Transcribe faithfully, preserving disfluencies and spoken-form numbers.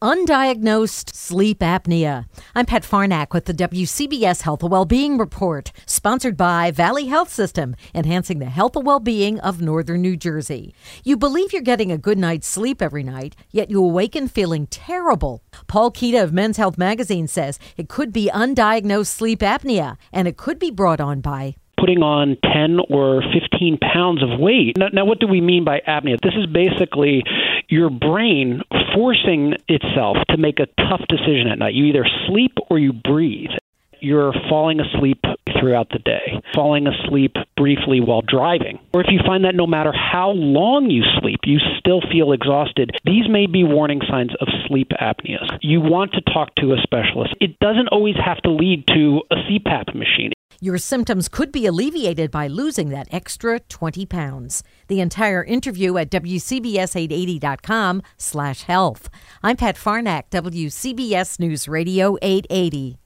Undiagnosed sleep apnea. I'm Pat Farnack with the W C B S Health and Wellbeing Report, sponsored by Valley Health System, enhancing the health and well-being of northern New Jersey. You believe you're getting a good night's sleep every night, yet you awaken feeling terrible. Paul Keita of Men's Health Magazine says it could be undiagnosed sleep apnea, and it could be brought on by putting on ten or fifteen pounds of weight. Now, now, what do we mean by apnea? This is basically your brain forcing itself to make a tough decision at night. You either sleep or you breathe. You're falling asleep throughout the day, falling asleep briefly while driving. Or if you find that no matter how long you sleep, you still feel exhausted, these may be warning signs of sleep apnea. You want to talk to a specialist. It doesn't always have to lead to a C PAP machine. Your symptoms could be alleviated by losing that extra twenty pounds. The entire interview at W C B S eight eighty dot com slash health. I'm Pat Farnack, W C B S News Radio eight eighty.